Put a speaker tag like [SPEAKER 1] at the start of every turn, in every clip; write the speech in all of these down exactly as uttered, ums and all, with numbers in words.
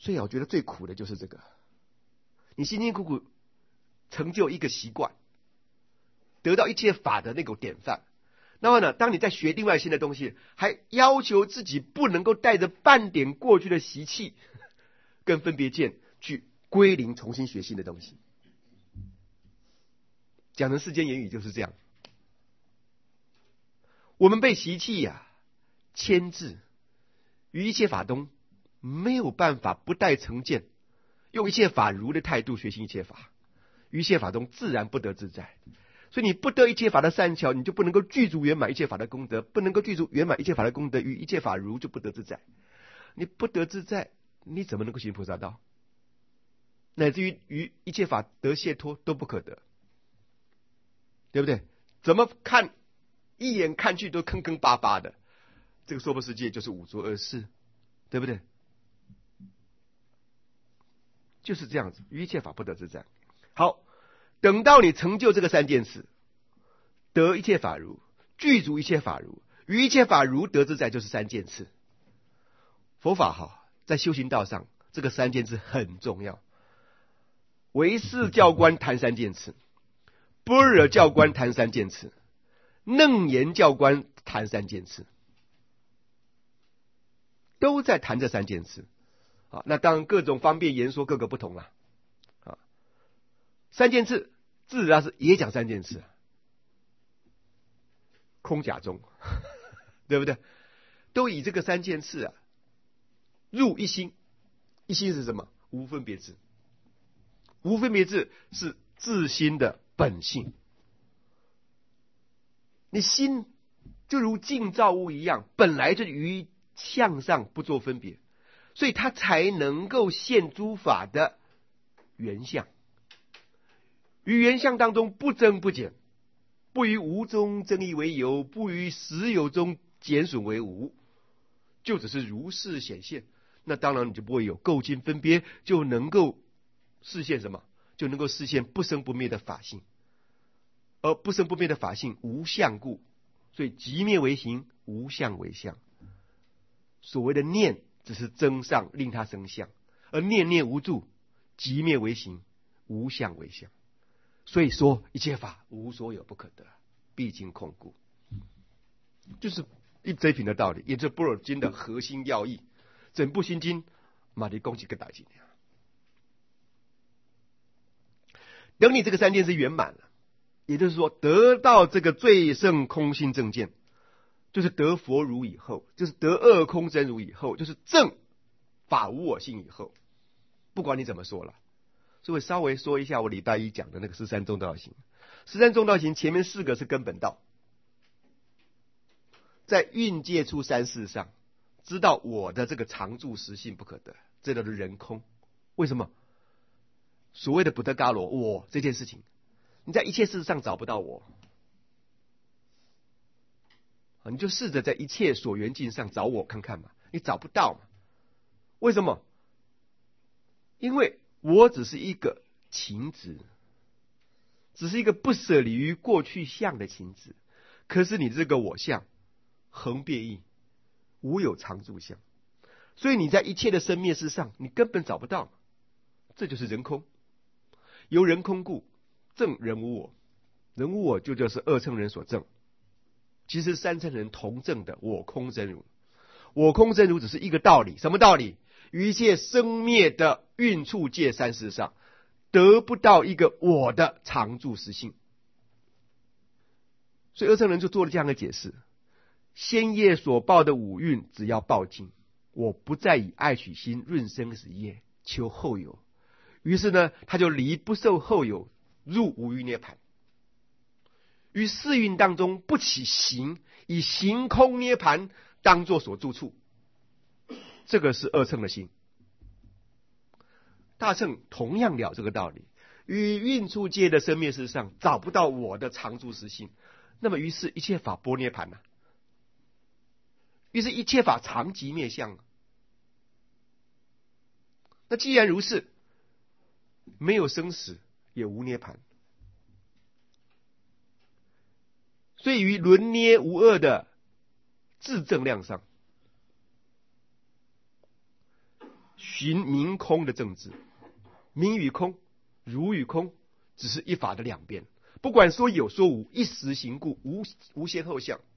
[SPEAKER 1] 所以我觉得最苦的就是这个，你辛辛苦苦成就一个习惯，得到一切法的那个典范，那么呢，当你在学另外新的东西，还要求自己不能够带着半点过去的习气跟分别见去归零，重新学新的东西。讲成世间言语就是这样，我们被习气呀、啊、牵制，于一切法中没有办法不带成见，用一切法如的态度学习一切法，于一切法中自然不得自在。所以你不得一切法的善巧，你就不能够具足圆满一切法的功德，不能够具足圆满一切法的功德，与一切法如就不得自在。你不得自在，你怎么能够行菩萨道？乃至于于一切法得解脱都不可得，对不对？怎么看一眼看去都坑坑巴巴的，这个娑婆世界就是五浊恶世，对不对？就是这样子，于一切法不得自在。好，等到你成就这个三件事，得一切法如，具足一切法如，于一切法如得自在，就是三件事。佛法哈，在修行道上，这个三件事很重要。唯识教官谈三件事，般若教官谈三件事，楞严教官谈三件事，都在谈这三件事。啊，那当然各种方便言说各个不同了。啊，三件事自然是也讲三件事，空假中，对不对？都以这个三件事啊入一心。一心是什么？无分别智。无分别智是自心的本性。你心就如镜照物一样，本来就于相上不做分别，所以它才能够现诸法的原相。于原相当中不增不减，不于无中增益为有，不于实有中减损为无，就只是如是显现。那当然你就不会有构尽分别，就能够示现什么？就能够示现不生不灭的法性。而不生不灭的法性无相故，所以即灭为形，无相为相。所谓的念只是增上令它生相，而念念无住，即灭为形，无相为相。所以说一切法无所有不可得，毕竟空故，就是一这一品的道理，也就是般若经的核心要义。整部心经马里供给个大经，等你这个三件事圆满了，也就是说得到这个最胜空性正见，就是得佛如以后，就是得二空真如以后，就是正法无我性以后，不管你怎么说了。所以我稍微说一下我礼拜一讲的那个十三中道行。十三中道行前面四个是根本道，在蕴界处三世上知道我的这个常住实性不可得，这叫做人空。为什么？所谓的不得伽罗我这件事情，你在一切事上找不到我，你就试着在一切所缘境上找我看看嘛，你找不到嘛。为什么？因为我只是一个情执，只是一个不舍离于过去相的情执。可是你这个我相恒变异，无有常住相，所以你在一切的生灭事上你根本找不到，这就是人空。由人空故证人无我，人无我就就是二乘人所证，其实三乘人同证的我空真如。我空真如只是一个道理，什么道理？于一切生灭的蕴处界三世上得不到一个我的常住实性。所以二乘人就做了这样的解释：先业所报的五蕴只要报尽，我不再以爱取心润生死业求后有。于是呢，他就离不受后有，入无余涅盘。于四蕴当中不起行，以行空涅盘当作所住处。这个是二乘的心。大乘同样了这个道理，于蕴处界的生灭事上找不到我的常住实性，那么于是一切法般涅盘了，于是一切法常即灭相了。那既然如是，没有生死也无涅盘，所以于轮涅无二的自证量上， 寻明空的正知。明与空，如与空，只是一法的两边，不管说有说无，一时行故，无无先后相，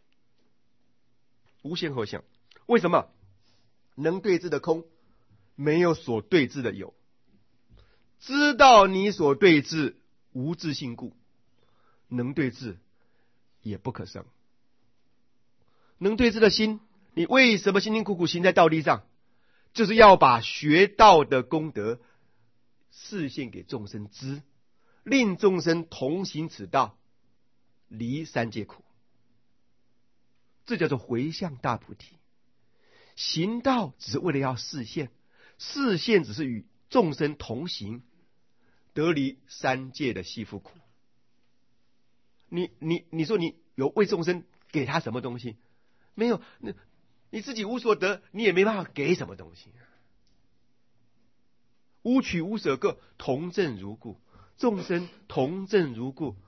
[SPEAKER 1] 无先后相。为什么？能对治的空，没有所对治的有。知道你所对治无自性故，能对治也不可生。能对治的心，你为什么辛辛苦苦行在道地上？就是要把学道的功德示现给众生知，令众生同行此道，离三界苦。这叫做回向大菩提。行道只是为了要示现，示现只是与众生同行，得离三界的系缚苦。你你你说你有为众生给他什么东西？没有，那你自己无所得，你也没办法给什么东西。无取无舍各，同证如故，众生同证如故。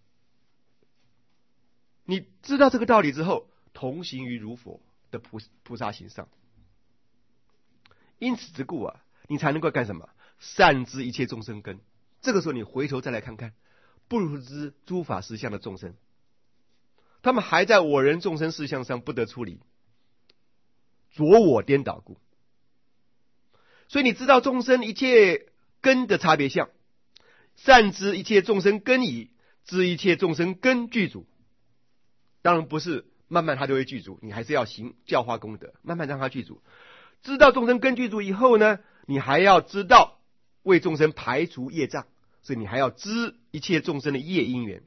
[SPEAKER 1] 你知道这个道理之后，同行于如佛的菩菩萨行上。因此之故啊，你才能够干什么？善知一切众生根。这个时候你回头再来看看，不如知诸法实相的众生，他们还在我人众生事相上不得出离，着我颠倒故。所以你知道众生一切根的差别相，善知一切众生根已，知一切众生根具足。当然不是慢慢他就会具足，你还是要行教化功德，慢慢让他具足。知道众生根具足以后呢，你还要知道为众生排除业障，所以你还要知一切众生的业因缘。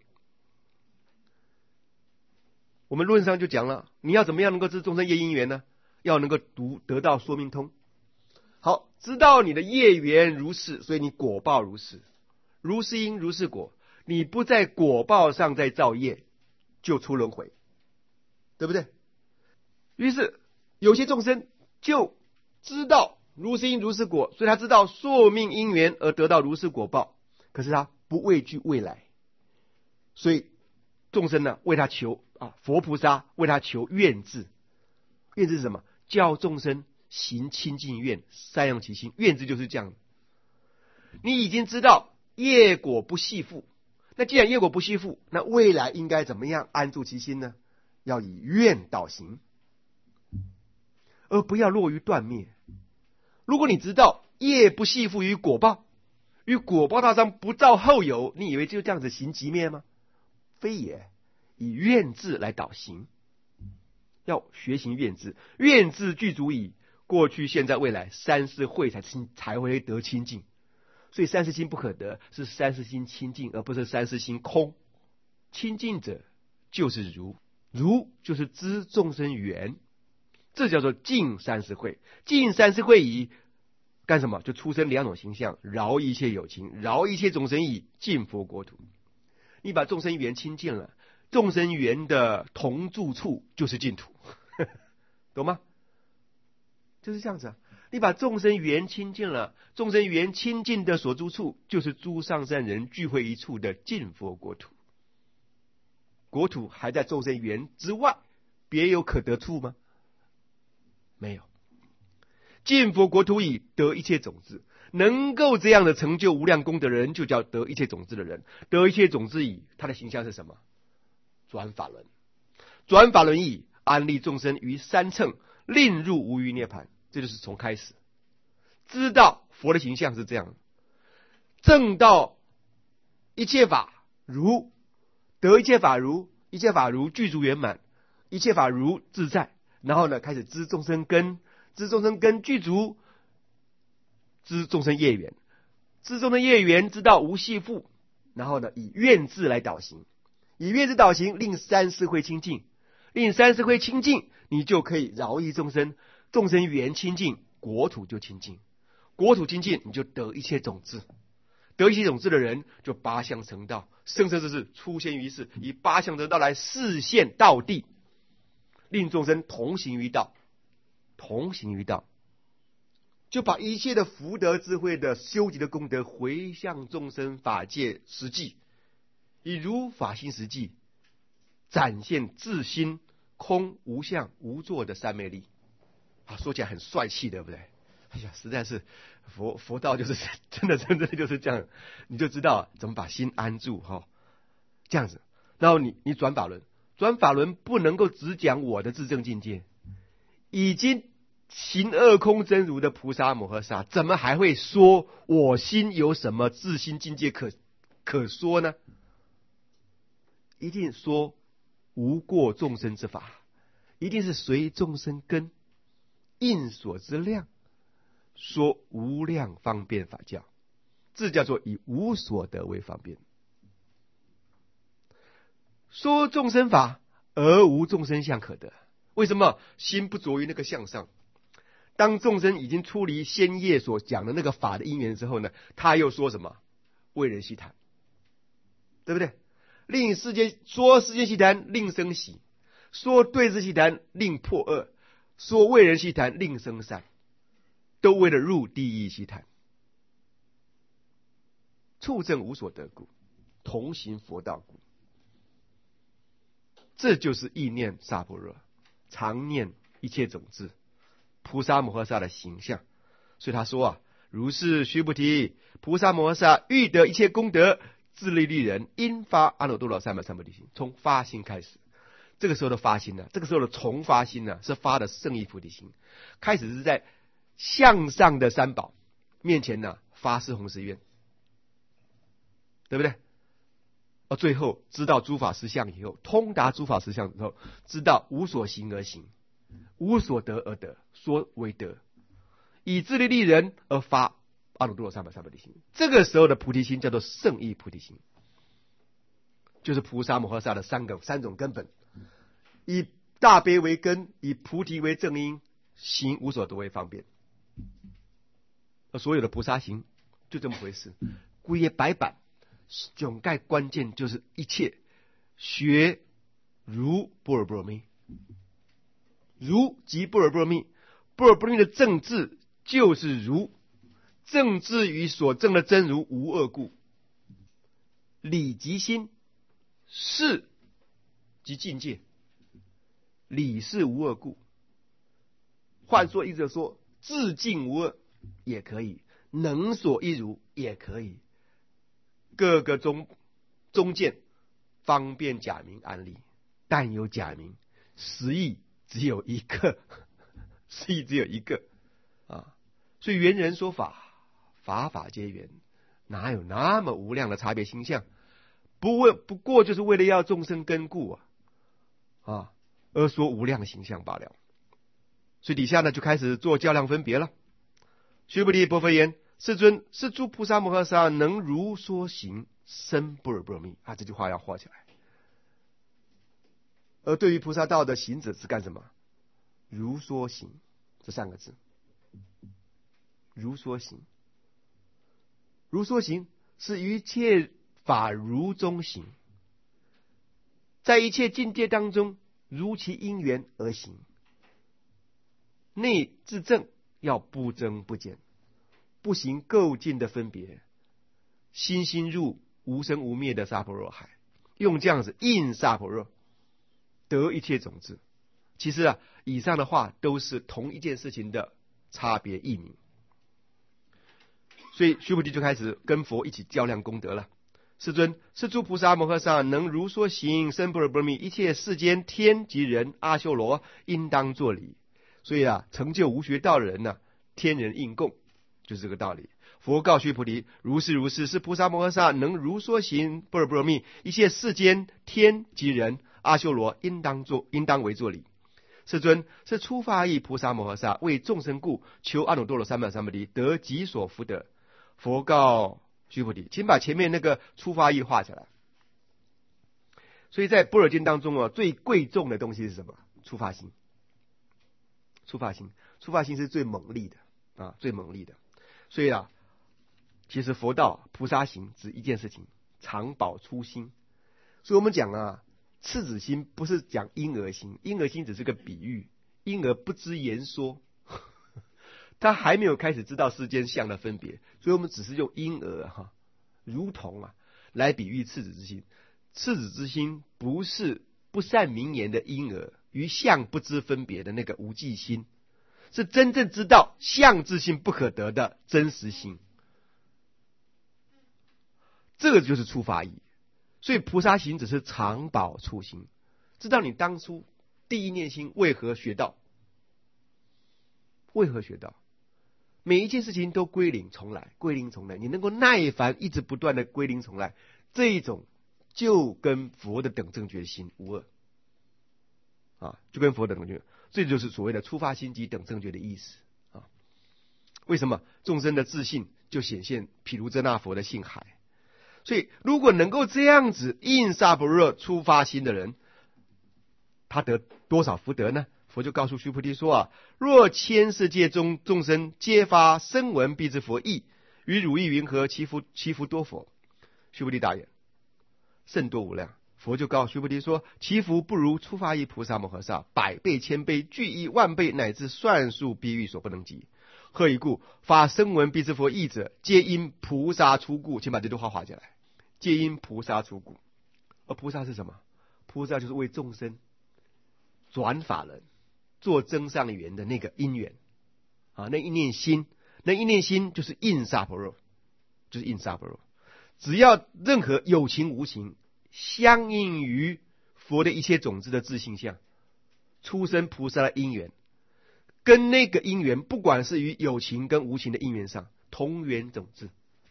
[SPEAKER 1] 我们论上就讲了，你要怎么样能够知众生业因缘呢？要能够读得到说明通。好，知道你的业缘如是，所以你果报如是，如是因如是果。你不在果报上再造业，就出轮回，对不对？于是有些众生就知道如是因如是果，所以他知道宿命因缘而得到如是果报，可是他不畏惧未来，所以众生呢为他求啊，佛菩萨为他求愿智。愿智是什么？教众生行清净愿，三用其心。愿智就是这样。你已经知道业果不系缚，那既然业果不系缚，那未来应该怎么样安住其心呢？要以愿导行，而不要落于断灭。如果你知道业不系缚于果报，与果报大伤不造后有，你以为就这样子行即灭吗？非也，以愿智来导行，要学行愿智。愿智具足矣，过去现在未来三世会才才会得清净。所以三世心不可得，是三世心清净，而不是三世心空。清净者就是如，如就是知众生缘，这叫做净三世会。净三世会以干什么？就出生两种形象，饶一切有情，饶一切众生以净佛国土。你把众生缘清净了，众生缘的同住处就是净土，懂吗？就是这样子啊。你把众生缘清净了，众生缘清净的所住处就是诸上善人聚会一处的净佛国土。国土还在众生缘之外，别有可得处吗？没有。净佛国土以得一切种子，能够这样的成就无量功德的人，就叫得一切种子的人。得一切种子以他的形象是什么？转法轮。转法轮以安立众生于三乘，令入无余涅槃。这就是从开始知道佛的形象是这样，证到一切法如，得一切法如，一切法如具足圆满，一切法如自在。然后呢，开始知众生根，知众生根具足，知众生业缘，知众生业缘知道无系缚。然后呢，以愿智来导行，以愿智导行，令三世会清净，令三世会清净，你就可以饶益众生。众生缘清净，国土就清净，国土清净，你就得一切种子。得一切种子的人，就八相成道，生生世世出现于世，以八相得道来示现道地，令众生同行于道，同行于道，就把一切的福德智慧的修集的功德回向众生法界实际，以如法心实际展现自心空无相无作的三昧力。啊，说起来很帅气，对不对？ 哎呀，实在是佛佛道就是真的真的就是这样，你就知道怎么把心安住哈、哦，这样子。然后你你转法轮，转法轮不能够只讲我的自证境界，已经行二空真如的菩萨摩诃萨，怎么还会说我心有什么自心境界可可说呢？一定说无过众生之法，一定是随众生根，应所之量，说无量方便法教，这叫做以无所得为方便。说众生法而无众生相可得，为什么？心不着于那个相上。当众生已经出离先业所讲的那个法的因缘之后呢，他又说什么？为人希谈，对不对？令世间说世间希谈，令生喜；说对治希谈，令破恶；说为人希谈，令生善，都为了入地狱希谈。处证无所得故，同行佛道故。这就是意念萨婆若，常念一切种子，菩萨摩诃萨的形象。所以他说啊，如是须菩提，菩萨摩诃萨欲得一切功德，自利利人，应发阿耨多罗三藐三菩提心。从发心开始，这个时候的发心呢、啊，这个时候的从发心呢、啊，是发的圣意菩提心。开始是在向上的三宝面前呢、啊，发四弘誓愿，对不对？而最后知道诸法实相以后，通达诸法实相以后，知道无所行而行，无所得而得，说为得，以自利利人而发阿耨多罗三藐三菩提心。这个时候的菩提心叫做圣意菩提心，就是菩萨摩诃萨的三个三种根本，以大悲为根，以菩提为正因，行无所得为方便。而所有的菩萨行就这么回事，归业白板。总概关键就是一切学如般若波罗蜜，如即般若波罗蜜，般若波罗蜜的正智就是如，正智与所证的真如无二故，理即心，事即境界，理是无二故。换说一者说，自境无二也可以，能所一如也可以。各个中中见方便假名安立，但有假名，实义只有一个，实义只有一个啊！所以圆人说法，法法皆圆，哪有那么无量的差别形象？不为不过就是为了要众生根故啊啊，而说无量形象罢了。所以底下呢就开始做较量分别了。须菩提，薄佛言。世尊，是诸菩萨摩诃萨能如说行深般若波罗蜜啊！这句话要画起来。而对于菩萨道的行者是干什么？如说行这三个字，如说行，如说行是一切法如中行，在一切境界当中如其因缘而行，内自证要不增不减。不行垢净的分别，心心入无生无灭的萨婆若海，用这样子应萨婆若得一切种子。其实啊，以上的话都是同一件事情的差别译名。所以须菩提就开始跟佛一起较量功德了。世尊，是诸菩萨摩诃萨能如说行深般若波罗蜜，一切世间天及人阿修罗应当作礼。所以啊，成就无学道的人呢、啊，天人应供。就是这个道理。佛告须菩提，如是如是，是菩萨摩诃萨能如说行般若波罗蜜，一切世间天及人阿修罗应当作应当为作礼。世尊，是初发意菩萨摩诃萨为众生故，求阿耨多罗三藐三菩提得己所福德。佛告须菩提，请把前面那个初发意画起来。所以在般若经当中啊，最贵重的东西是什么？初发心。初发心，初发心是最猛力的啊，最猛力的。所以啊，其实佛道菩萨行只一件事情，常保初心。所以我们讲啊，赤子心不是讲婴儿心，婴儿心只是个比喻，婴儿不知言说，他还没有开始知道世间相的分别，所以我们只是用婴儿哈、啊，如同啊来比喻赤子之心。赤子之心不是不善明言的婴儿，于相不知分别的那个无记心。 是真正知道相自性不可得的真实心。这个就是出发意。所以菩萨行只是常保初心，知道你当初第一念心为何学到，为何学到，每一件事情都归零重来，归零重来，你能够耐烦一直不断的归零重来，这一种就跟佛的等正觉心无二啊，就跟佛的等正觉，这就是所谓的出发心及等正觉的意思啊。为什么众生的自信就显现毗卢遮那佛的性海？所以如果能够这样子印萨般若出发心的人，他得多少福德呢？佛就告诉须菩提说啊，若千世界中众生皆发声闻辟支佛意，于汝意云何？其福其福多否？须菩提答言，甚多无量。佛就告须菩提说，其福不如初发意菩萨摩诃萨百倍千倍俱亿万倍乃至算数比喻所不能及。何以故？发声闻辟支佛意者，皆因菩萨出故。请把这句话画下来，皆因菩萨出故。而菩萨是什么？菩萨就是为众生转法轮做增上缘的那个因缘啊，那一念心，那一念心就是印萨般若，就是印萨般若。只要任何有情无情相应于佛的一切种子的自性相，出生菩萨的因缘，跟那个因缘不管是于有情跟无情的因缘上同源种子，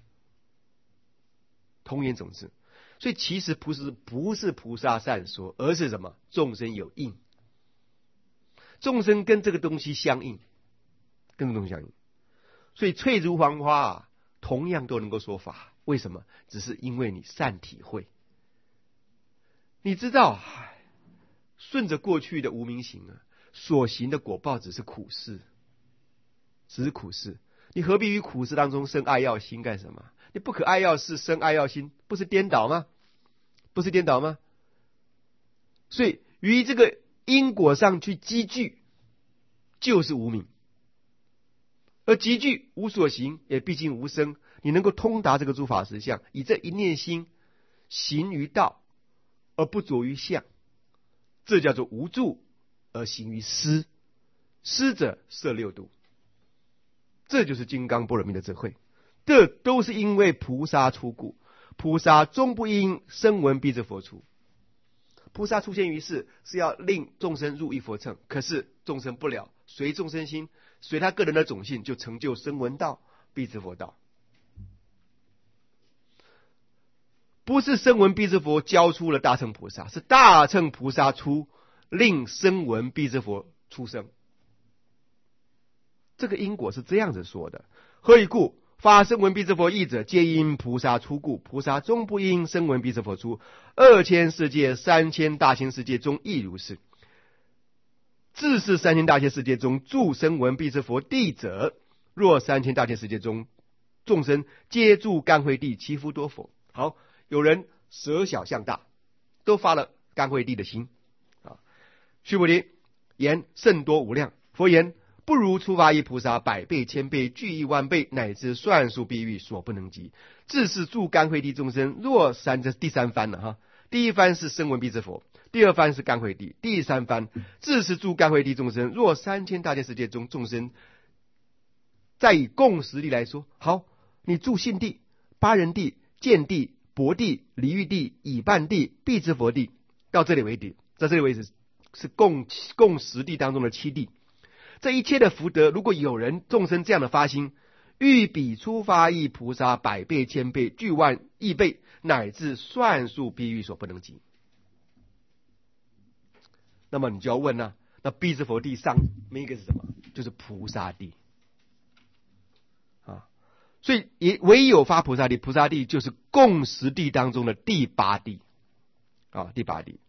[SPEAKER 1] 同源种子。所以其实不是不是菩萨善说，而是什么？众生有应，众生跟这个东西相应，跟这个东西相应。所以翠如黄花啊，同样都能够说法。为什么？只是因为你善体会。你知道，顺着过去的无明行啊，所行的果报只是苦事，只是苦事。你何必于苦事当中生爱要心干什么？你不可爱要事，生爱要心，不是颠倒吗？不是颠倒吗？所以于这个因果上去积聚，就是无明。而积聚无所行，也毕竟无生。你能够通达这个诸法实相，以这一念心行于道，而不着于相，这叫做无住而行于思。思者摄六度，这就是金刚般若蜜的智慧。这都是因为菩萨出故，菩萨终不因声闻辟支佛出。菩萨出现于世是要令众生入一佛乘，可是众生不了，随众生心，随他个人的种性，就成就声闻道、辟支佛道。不是声闻辟支佛教出了大乘菩萨，是大乘菩萨出令声闻辟支佛出生。这个因果是这样子说的。何以故？发声闻辟支佛意者，皆因菩萨出故。菩萨终不因声闻辟支佛出。二千世界、三千大千世界中亦如是。自是三千大千世界中住声闻辟支佛地者，若三千大千世界中众生皆住甘惠地，其福多否？好，有人舍小向大，都发了甘惠地的心啊。须菩提言甚多无量。佛言不如初发意菩萨百倍千倍俱亿万倍乃至算数比喻所不能及。自是住甘惠地众生，若三，这是第三番了哈。第一番是声闻辟支佛，第二番是甘惠地，第三番自是住甘惠地众生，若三千大千世界中众生，再以共识力来说，好，你住信地、八人地、见地、博地、离欲地、以半地、辟支佛地，到这里为止，在这里为止是共共十地当中的七地。这一切的福德，如果有人众生这样的发心，欲比初发意菩萨百倍千倍俱万亿倍乃至算数比喻所不能及。那么你就要问了、啊，那辟支佛地上面一个是什么？就是菩萨地啊。所以也唯有发菩萨地，菩萨地就是共十地当中的第八地啊，第八地。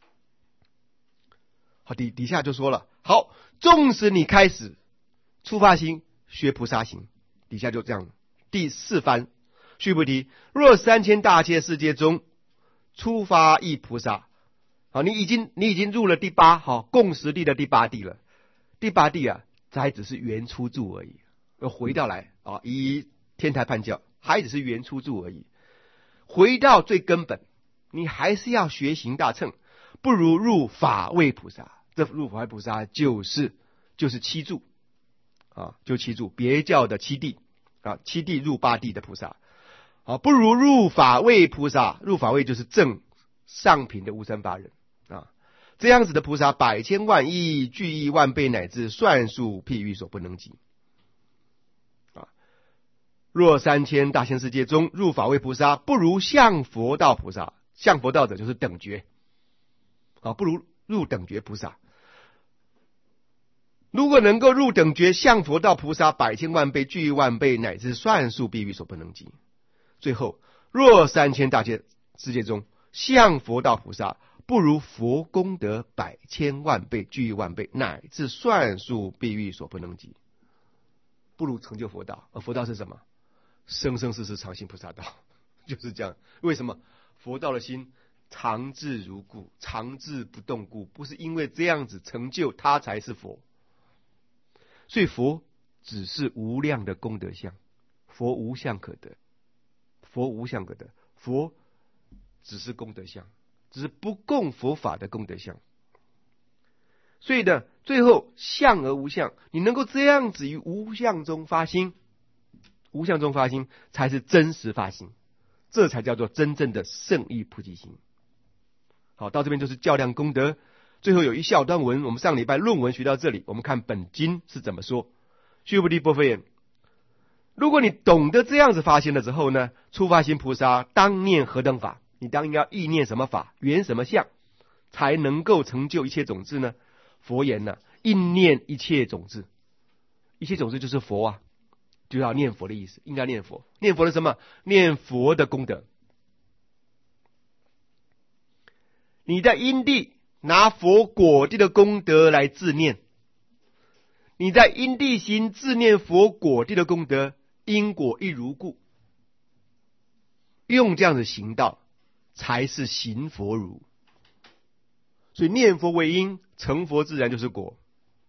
[SPEAKER 1] 好，底底下就说了，好，纵使你开始初发心学菩萨行，底下就这样。第四番，须菩提，若三千大千世界中初发意菩萨，好，你已经你已经入了第八，好，共十地的第八地了。第八地啊，这还只是原初住而已。要回到来啊，以天台判教，还只是原初住而已。回到最根本，你还是要学行大乘，不如入法位菩萨。这入法位菩萨就是就是七住啊，就七柱，别教的七地啊，七地入八地的菩萨啊，不如入法位菩萨。入法位就是正上品的无生八忍啊，这样子的菩萨百千万亿巨亿万倍，乃至算数譬喻所不能及啊。若三千大千世界中，入法位菩萨不如向佛道菩萨。向佛道者就是等觉啊，不如入等觉菩萨。如果能够入等觉向佛道菩萨百千万倍巨亿万倍，乃至算数譬喻所不能及。最后，若三千大千世界中，向佛道菩萨不如佛功德百千万倍巨亿万倍，乃至算数譬喻所不能及。不如成就佛道。而佛道是什么？生生世世常行菩萨道，就是这样。为什么？佛道的心常自如故，常自不动故，不是因为这样子成就他才是佛。所以佛只是无量的功德相，佛无相可得，佛无相可得，佛只是功德相，只是不共佛法的功德相。所以呢，最后相而无相，你能够这样子于无相中发心，无相中发心才是真实发心，这才叫做真正的圣意菩提心。好，到这边就是较量功德。最后有一小段文，我们上礼拜论文学到这里，我们看本经是怎么说。须菩提波佛言：如果你懂得这样子发心了之后呢，初发心菩萨当念何等法？你当应要意念什么法，缘什么相，才能够成就一切种子呢？佛言呢、啊，应念一切种子。一切种子就是佛啊，就要念佛的意思，应该念佛。念佛的什么？念佛的功德。你在因地拿佛果地的功德来自念，你在因地行自念佛果地的功德，因果一如故。用这样的行道，才是行佛如。所以念佛为因，成佛自然就是果。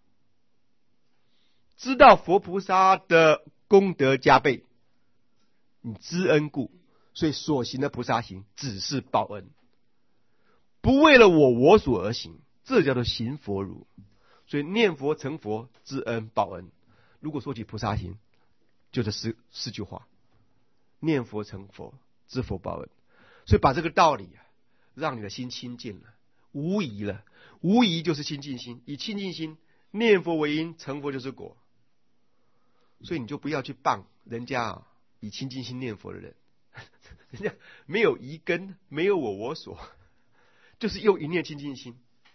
[SPEAKER 1] 知道佛菩萨的功德加倍，你知恩故，所以所行的菩萨行只是报恩，不为了我我所而行，这叫做行佛如。所以念佛成佛，知恩报恩。如果说起菩萨行，就这四四句话：念佛成佛，知佛报恩。所以把这个道理啊，让你的心清净了，无疑了。无疑就是清净心，以清净心念佛为因，成佛就是果。所以你就不要去谤人家啊，以清净心念佛的人，人家没有疑根，没有我我所，就是用一念清净心，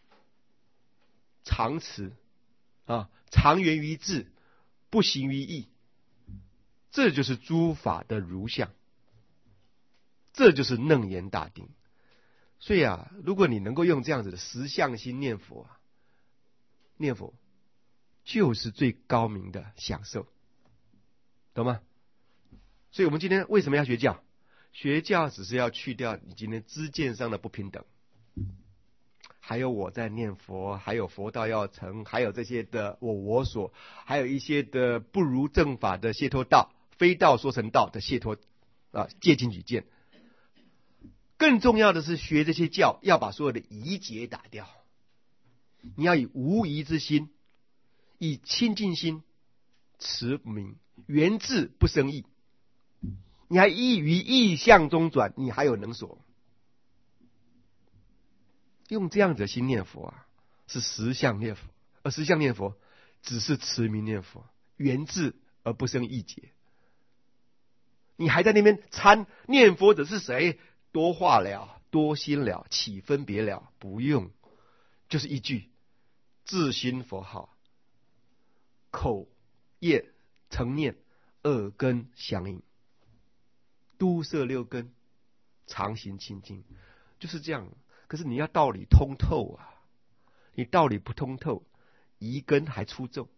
[SPEAKER 1] 常持啊，常源于智，不行于意，这就是诸法的如相，这就是楞严大定。所以啊，如果你能够用这样子的实相心念佛啊，念佛就是最高明的享受，懂吗？所以我们今天为什么要学教？学教只是要去掉你今天知见上的不平等，还有我在念佛，还有佛道要成，还有这些的我我所，还有一些的不如正法的解脱道，非道说成道的解脱啊，戒禁举见。更重要的是学这些教，要把所有的疑结打掉。你要以无疑之心，以清净心持名，缘自不生意。你还意于意象中转，你还有能所。用这样子的心念佛啊，是实相念佛，而实相念佛只是持名念佛，缘自而不生意结。你还在那边参念佛者是谁？多话了，多心了，起分别了，不用，就是一句自心佛号，口业成念，耳根相应，都摄六根，常行清净，就是这样。可是你要道理通透啊，你道理不通透，疑根还出众。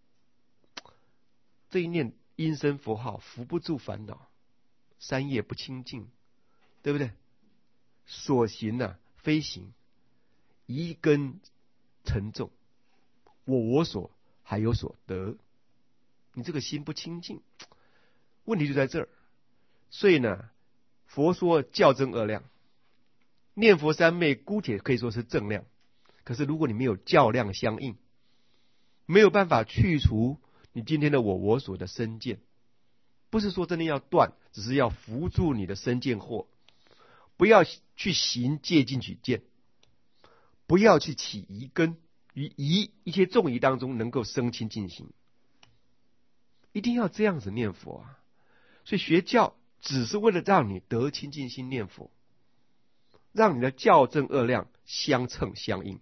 [SPEAKER 1] 这一念音声佛号扶不住烦恼，三业不清净，对不对？所行啊非行，疑根沉重，我我所还有所得，你这个心不清净，问题就在这儿。所以呢，佛说教正二量，念佛三昧姑且可以说是正量，可是如果你没有教量相应，没有办法去除你今天的我我所的身见，不是说真的要断，只是要扶住你的身见惑，不要去行戒禁取见，不要去起疑根，于疑一切众疑当中能够生清净心，一定要这样子念佛啊！所以学教只是为了让你得清净心念佛，让你的教正恶量相称相应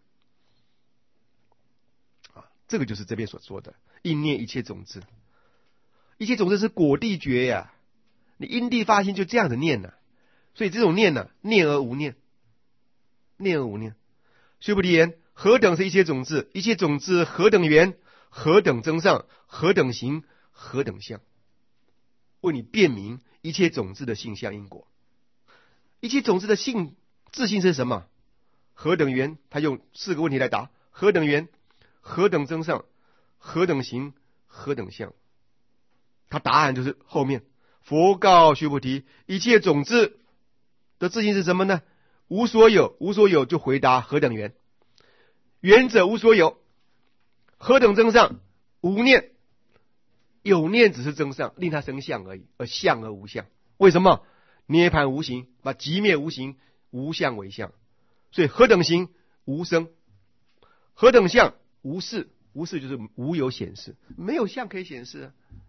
[SPEAKER 1] 啊！这个就是这边所说的应念一切种子，一切种子是果地觉呀、啊，你因地发心就这样子念了、啊，所以这种念呢、啊，念而无念，念而无念。须菩提言：何等是一切种子？一切种子何等缘？何等增上？何等行？何等相？为你辨明一切种子的性相因果。一切种子的性自性是什么？何等缘？他用四个问题来答：何等缘？何等增上？何等行？何等相？他答案就是后面。佛告须菩提：一切种子的自性是什么呢？无所有，无所有就回答何等缘？缘者无所有，何等增上？无念，有念只是增上，令它生相而已，而相而无相。为什么？涅槃无形，把寂灭无形，无相为相。所以何等行？无生。何等相？无事。无事就是无有显示，没有相可以显示啊。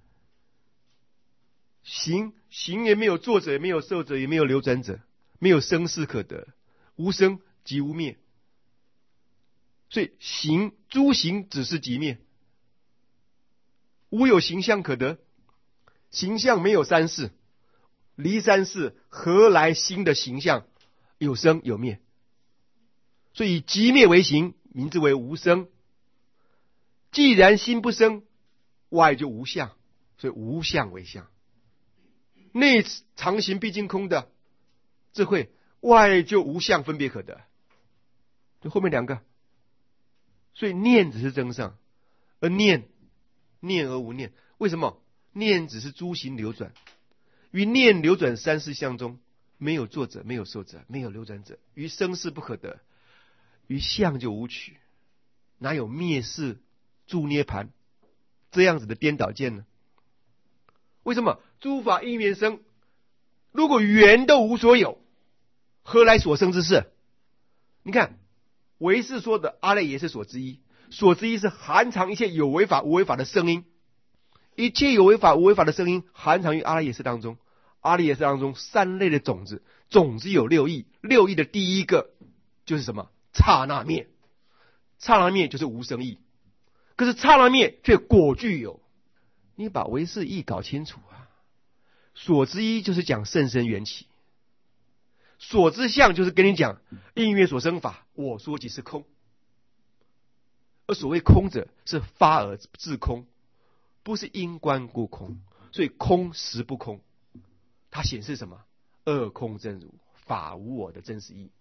[SPEAKER 1] 行行也没有作者，也没有受者，也没有流转者，没有生死可得，无生即无灭。所以行诸行只是即灭，无有形象可得，形象没有三世，离三世何来新的形象？有生有灭，所以以即灭为形，名字为无生。既然心不生，外就无相，所以无相为相。内常行毕竟空的智慧，外就无相分别可得。就后面两个，所以念只是增上，而念念而无念。为什么？念只是诸行流转，于念流转三世相中，没有作者，没有受者，没有流转者，于生世不可得，于相就无取，哪有灭世住涅盘这样子的颠倒见呢？为什么？诸法因缘生，如果缘都无所有，何来所生之事？你看唯识说的阿赖耶识所之一，所之一是含藏一切有为法无为法的声音，一切有为法无为法的声音含藏于阿赖耶识当中。阿赖耶识当中三类的种子，种子有六义，六义的第一个就是什么？刹那灭。刹那灭就是无生义，可是刹那灭却果具有。你把唯识义搞清楚啊！所之一就是讲甚深缘起，所之相就是跟你讲因缘所生法，我说即是空。而所谓空者，是发而自空，不是因观故空。所以空实不空，它显示什么？二空真如，法无我的真实义。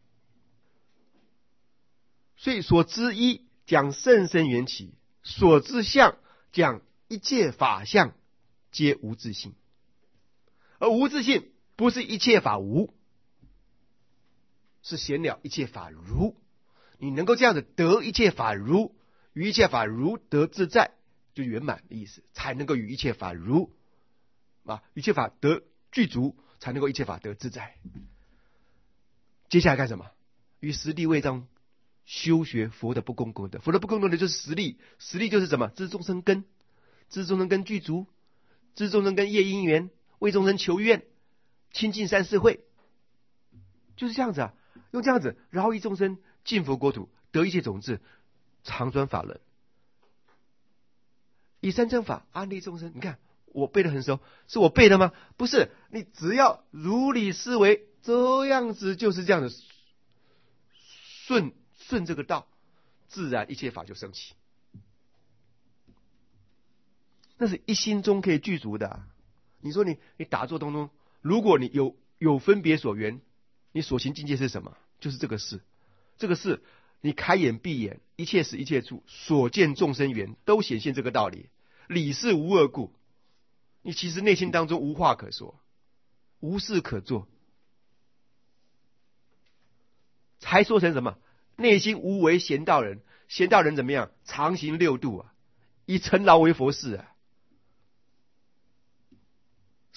[SPEAKER 1] 所以所知一讲甚深缘起，所知相讲一切法相皆无自性。而无自性不是一切法无，是显了一切法如。你能够这样子得一切法如，于一切法如得自在，就圆满的意思，才能够与一切法如啊，一切法得具足，才能够一切法得自在。接下来干什么？于实地位中修学佛的不共功德。佛的不共功德就是实力，实力就是什么？知众生根，知众生根具足，知众生根业因缘，为众生求愿，亲近三世会，就是这样子啊。用这样子饶益众生，进佛国土，得一切种子，常转法轮，以三正法安利众生。你看我背得很熟，是我背的吗？不是，你只要如理思维，这样子就是这样子，顺顺这个道，自然一切法就升起。那是一心中可以具足的、啊。你说你你打坐当中，如果你有有分别所缘，你所行境界是什么？就是这个事。这个事，你开眼闭眼，一切时一切处，所见众生缘，都显现这个道理。理是无二故，你其实内心当中无话可说，无事可做，才说成什么？内心无为闲道人。闲道人怎么样？常行六度啊，以尘劳为佛事啊。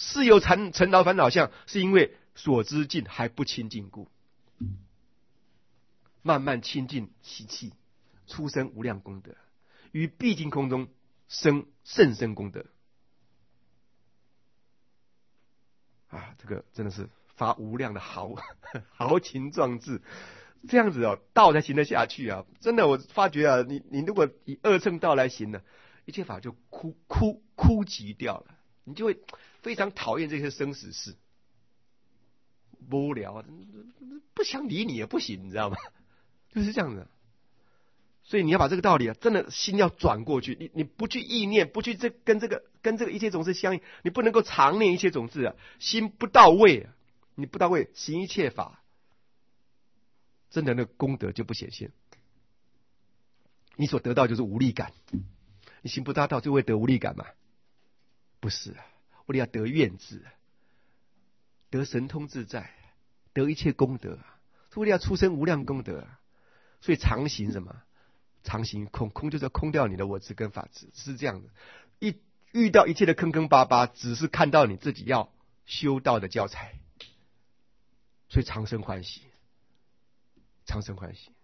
[SPEAKER 1] 是有缠尘劳烦恼相，是因为所知境还不清净故。慢慢清净习气，出生无量功德，于毕竟空中生甚深功德。啊，这个真的是发无量的豪豪情壮志，这样子哦，道才行得下去啊！真的，我发觉啊，你你如果以二乘道来行呢，一切法就枯枯枯寂掉了，你就会非常讨厌这些生死事，无聊，不想理你也不行，你知道吗？就是这样子。所以你要把这个道理啊，真的心要转过去，你你不去意念，不去这跟这个跟这个一切种子相应，你不能够常念一切种子啊，心不到位啊，你不到位，行一切法，真的那个功德就不显现，你所得到就是无力感。你行不大道就会得无力感嘛？不是啊，为了要得愿智，得神通自在，得一切功德，是为了要出生无量功德。所以常行什么？常行空，空就是要空掉你的我执跟法执，是这样的。一遇到一切的坑坑巴巴，只是看到你自己要修道的教材，所以常生欢喜，常生欢喜，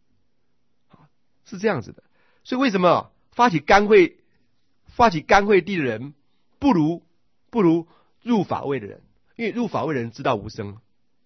[SPEAKER 1] 是这样子的。所以为什么发起甘慧、发起甘慧地的人，不如不如入法位的人？因为入法位的人知道无生，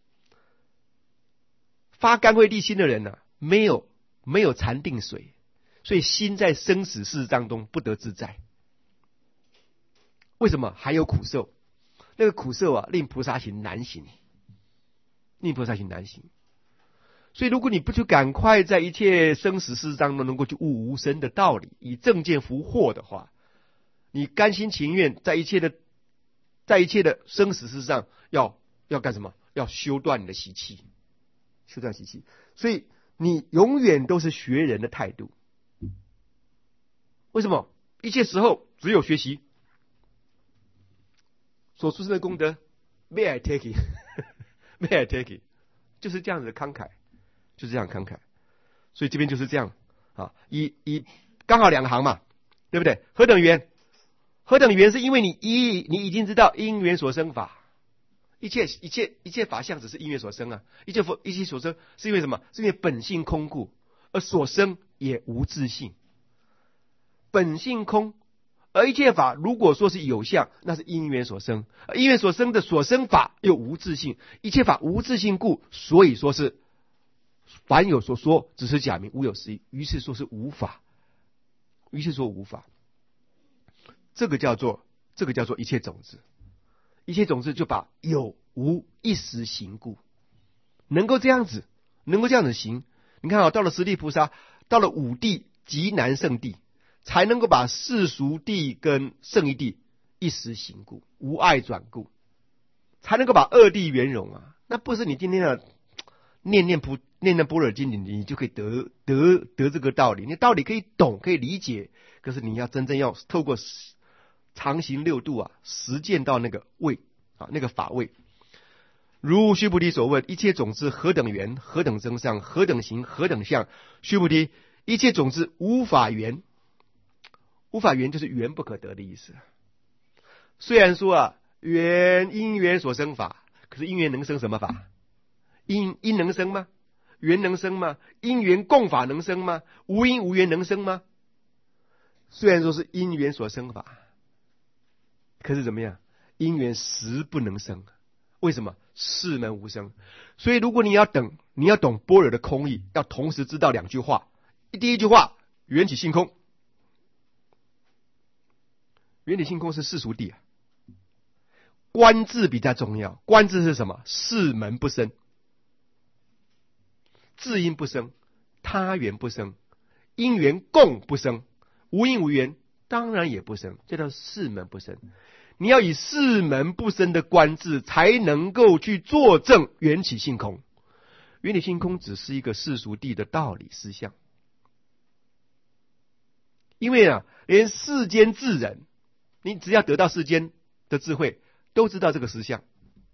[SPEAKER 1] 发甘慧地心的人呢、啊，没有。没有禅定水，所以心在生死事当中不得自在。为什么？还有苦受，那个苦受啊，令菩萨行难行，令菩萨行难行。所以如果你不去赶快在一切生死事当中能够去悟无生的道理，以正见伏惑的话，你甘心情愿在一切的在一切的生死事上要要干什么？要修断你的习气，修断习气。所以你永远都是学人的态度。为什么？一切时候只有学习，所出生的功德 ，may I take it， may I take it， 就是这样子的慷慨，就是这样慷慨。所以这边就是这样啊，以以刚好两行嘛，对不对？何等缘？何等缘是因为你一你已经知道因缘所生法。一切一切一切法相只是因缘所生啊，一切佛一切所生是因为什么？是因为本性空故，而所生也无自性。本性空，而一切法如果说是有相，那是因缘所生，而因缘所生的所生法又无自性，一切法无自性故，所以说是凡有所说只是假名，无有实义，于是说是无法，于是说无法。这个叫做这个叫做一切种子。一切种子就把有无一时行故，能够这样子，能够这样子行。你看啊，到了十地菩萨，到了五地极难胜地，才能够把世俗地跟胜义地一时行故，无碍转故，才能够把二地圆融啊。那不是你今天的念念不念念般若经，你你就可以得得得这个道理。你道理可以懂，可以理解，可是你要真正要透过常行六度啊，实践到那个位啊，那个法位。如须菩提所问：一切种子何等缘？何等增上？何等行？何等相？须菩提，一切种子无法缘。无法缘就是缘不可得的意思。虽然说啊，缘因缘所生法，可是因缘能生什么法？因因能生吗？缘能生吗？因缘共法能生吗？无因无缘能生吗？虽然说是因缘所生法，可是怎么样？因缘实不能生。为什么？世门无生。所以如果你要等，你要懂般若的空义，要同时知道两句话。第一句话，缘起性空。缘起性空是世俗谛啊。观字比较重要。观字是什么？世门不生，自因不生，他缘不生，因缘共不生，无因无缘当然也不生，这叫世门不生。你要以世门不生的观字，才能够去作证缘起性空。缘起性空只是一个世俗谛的道理思想，因为啊，连世间智人，你只要得到世间的智慧，都知道这个实相。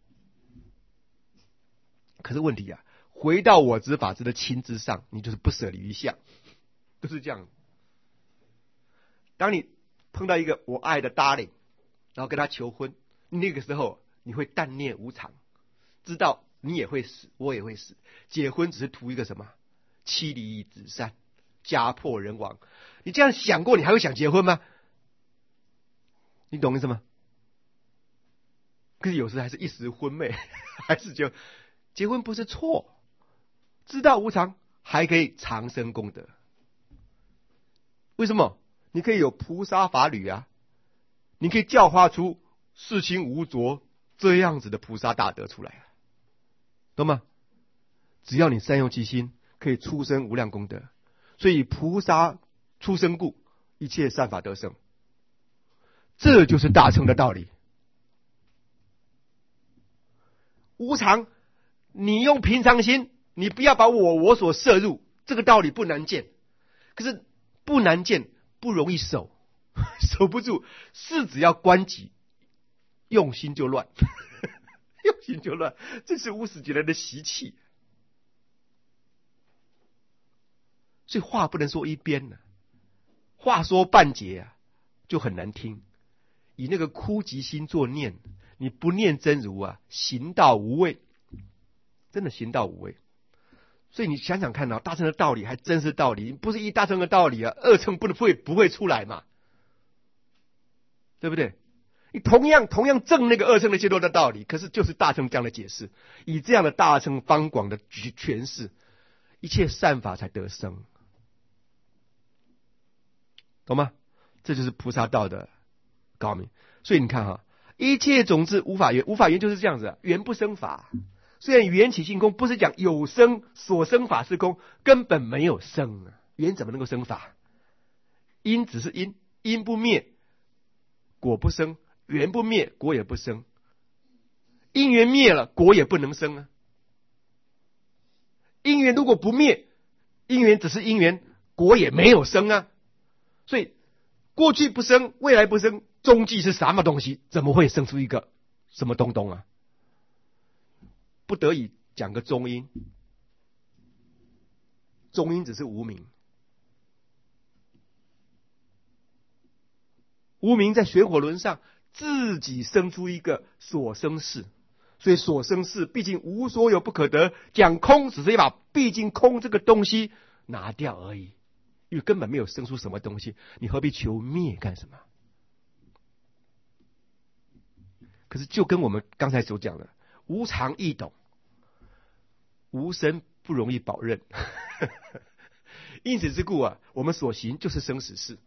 [SPEAKER 1] 可是问题啊，回到我执法执的情之上，你就是不舍离于相，都是这样。当你碰到一个我爱的 darling，然后跟他求婚， 那个时候你会淡念无常，知道你也会死，我也会死。结婚只是图一个什么？妻离子散，家破人亡。你这样想过，你还会想结婚吗？你懂意思吗？可是有时还是一时昏昧，还是就结婚不是错，知道无常还可以长生功德。为什么？你可以有菩萨法侣啊，你可以教化出世亲无着这样子的菩萨大德出来，懂吗？只要你善用其心，可以出生无量功德。所以菩萨出生故，一切善法得生，这就是大乘的道理。无常，你用平常心，你不要把我我所摄入，这个道理不难见。可是不难见，不容易守，守不住。事只要关己，用心就乱，用心就乱，这是无始劫来的习气。所以话不能说一边呢、啊，话说半截啊，就很难听。以那个枯寂心作念，你不念真如啊，行道无味，真的行道无味。所以你想想看啊，大乘的道理还真是道理，不是一大乘的道理啊，二乘不会不会出来嘛，对不对？你同样同样证那个二乘的解脱的道理，可是就是大乘这样的解释，以这样的大乘方广的诠释，一切善法才得生。懂吗？这就是菩萨道的高明。所以你看哈，一切种子无法缘，无法缘就是这样子，缘不生法。虽然缘起性空，不是讲有生，所生法是空，根本没有生啊，缘怎么能够生法？因只是因，因不灭，果不生；缘不灭，果也不生。因缘灭了，果也不能生啊。因缘如果不灭，因缘只是因缘，果也没有生啊。所以过去不生，未来不生，终极是什么东西？怎么会生出一个什么东东啊？不得已讲个中因，中因只是无明，无明在水火轮上自己生出一个所生事，所以所生事毕竟无所有不可得，讲空只是要把毕竟空这个东西拿掉而已。因为根本没有生出什么东西，你何必求灭干什么？可是就跟我们刚才所讲的，无常易懂，无生不容易保任。因此之故啊，我们所行就是生死事。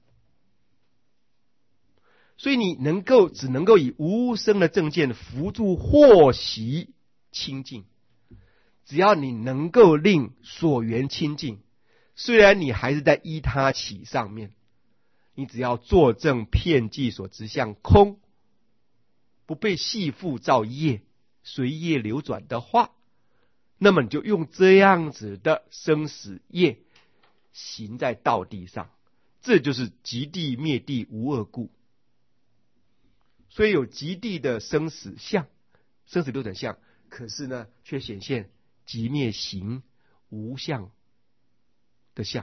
[SPEAKER 1] 所以你能够只能够以无生的正见扶助祸习清净，只要你能够令所缘清净。虽然你还是在依他起上面，你只要作证遍计所执相空，不被系缚造业，随业流转的话，那么你就用这样子的生死业行在道地上，这就是极地灭地无二故。所以有极地的生死相，生死流转相，可是呢，却显现极灭行无相的相，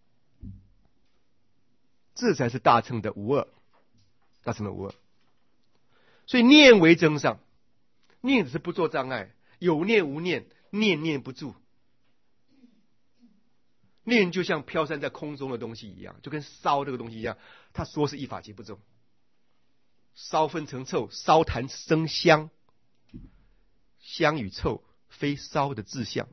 [SPEAKER 1] 这才是大乘的无二，大乘的无二。所以念为真上，念只是不做障碍，有念无念，念念不住。念就像飘散在空中的东西一样，就跟烧这个东西一样，他说是一法即不中。烧分成臭，烧痰生香，香与臭非烧的自相。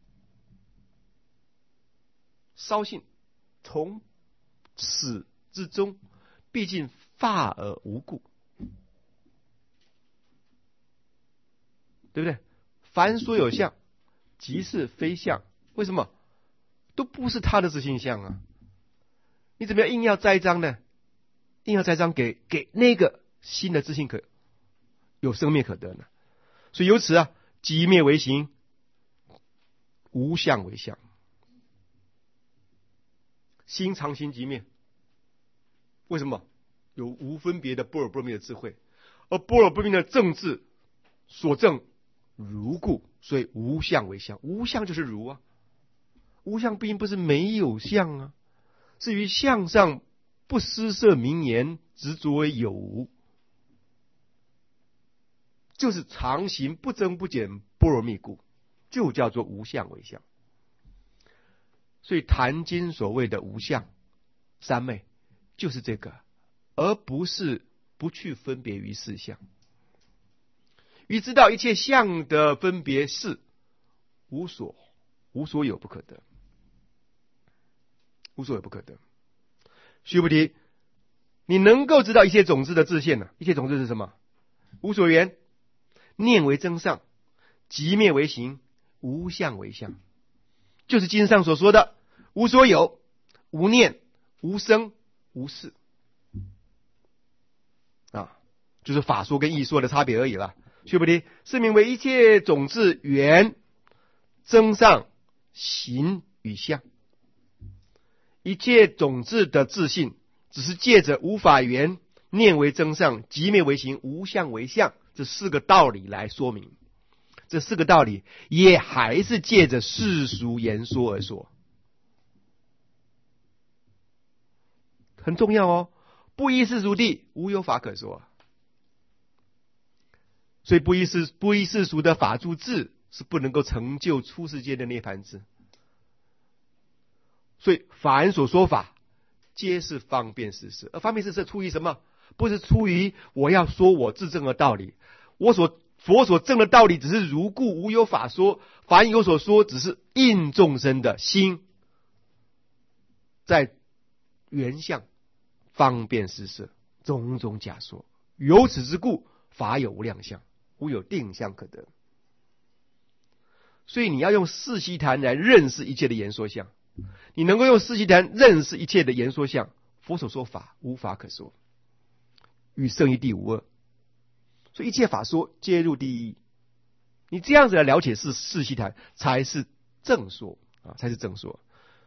[SPEAKER 1] 烧性从始至终，毕竟法而无故，对不对？凡所有相，即是非相。为什么？都不是他的自性相啊！你怎么样硬要栽赃呢？硬要栽赃给给那个新的自性可有生灭可得呢？所以由此啊，即灭为行，无相为相。心常行即灭，为什么？有无分别的般若波罗蜜的智慧，而般若波罗蜜的正智所证如故，所以无相为相。无相就是如啊，无相并不是没有相啊，至于相上不施设名言，执着为有无。 就是常行不增不减般若蜜故，就叫做无相为相。所以坛经所谓的无相三昧就是这个，而不是不去分别于四相。于知道一切相的分别是无所无所有不可得，无所有不可得。须菩提，你能够知道一切种子的自现呢、啊？一切种子是什么？无所缘，念为真相，即灭为形，无相为相，就是经上所说的无所有、无念、无生、无事啊，就是法说跟义说的差别而已了。须菩提，是名为一切种子缘增上形与相。一切种子的自性，只是借着无法缘、念为增上、即灭为形、无相为相这四个道理来说明。这四个道理也还是借着世俗言说而说，很重要哦。不依世俗谛，无有法可说。所以不依世不依世俗的法住智是不能够成就出世间的涅槃智。所以凡所说法，皆是方便实事。而方便实事出于什么？不是出于我要说我自证的道理，我所佛所证的道理只是如故，无有法说。凡有所说，只是应众生的心在原相方便实事，种种假说。由此之故，法有无量相，无有定相可得。所以你要用四悉檀来认识一切的言说相。你能够用四悉檀认识一切的言说相，佛所说法无法可说，与圣义谛无二。所以一切法说皆入第一。你这样子来了解是四悉檀，才是正说啊，才是正说。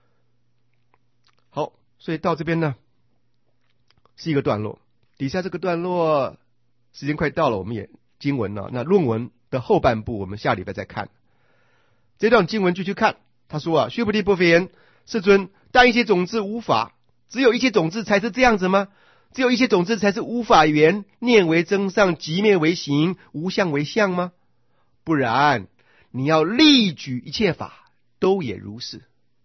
[SPEAKER 1] 好，所以到这边呢是一个段落。底下这个段落时间快到了，我们也经文了。那论文的后半部我们下礼拜再看。这段经文继续看，他说啊，须菩提薄佛言，世尊，但一切种子无法，只有一切种子才是这样子吗？只有一切种子才是无法缘、念为真上、即灭为形、无相为相吗？不然，你要例举一切法，都也如是。